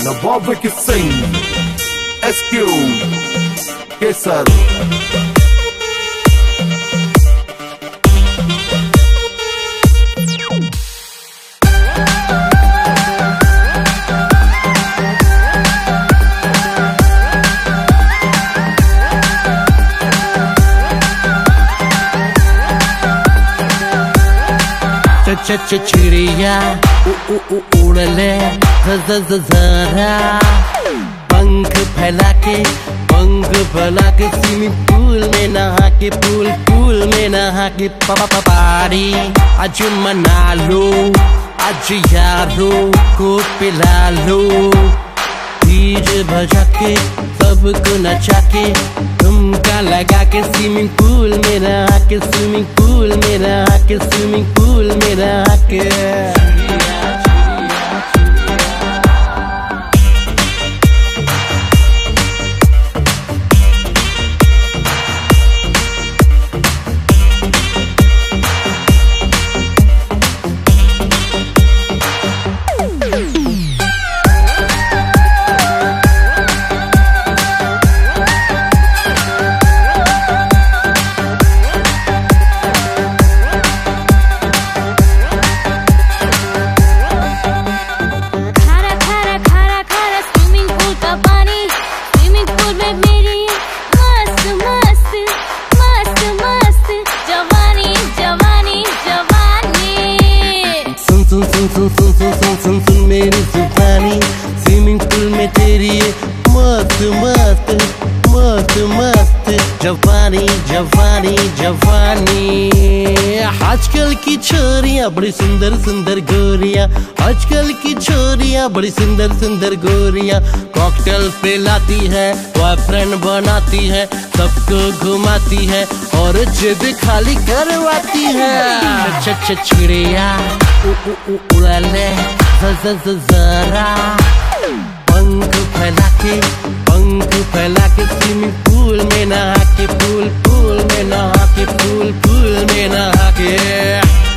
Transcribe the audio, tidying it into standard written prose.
नवाब के सिंह SQ केसर चिड़िया उड़ ले जरा पंख फैला के स्विमिंग पूल में नहा के पूल में नहा के पारी आज मना लो आज यारों को पिला लो डीजे बजा के सबको नचा के तुमका लगा के स्विमिंग पूल में नहा के स्विमिंग पूल में नहा के स्विमिंग पूल में नहा के सुन मेरी जुबानी स्विमिंग पूल में तेरी मस्त मस्त मस्त मस्त जवानी जवानी जवानी आजकल की छोरियां बड़ी सुंदर सुंदर गोरियां आजकल की छोरियां बड़ी सुंदर सुंदर गोरियां कॉकटेल पिलाती है बॉयफ्रेंड बनाती है सबको घुमाती है और जेब खाली करवाती है चिड़िया उड़ा ले जरा पंख फैला के स्विमिंग पूल में नहा के पूल में नहा के पूल में नहा के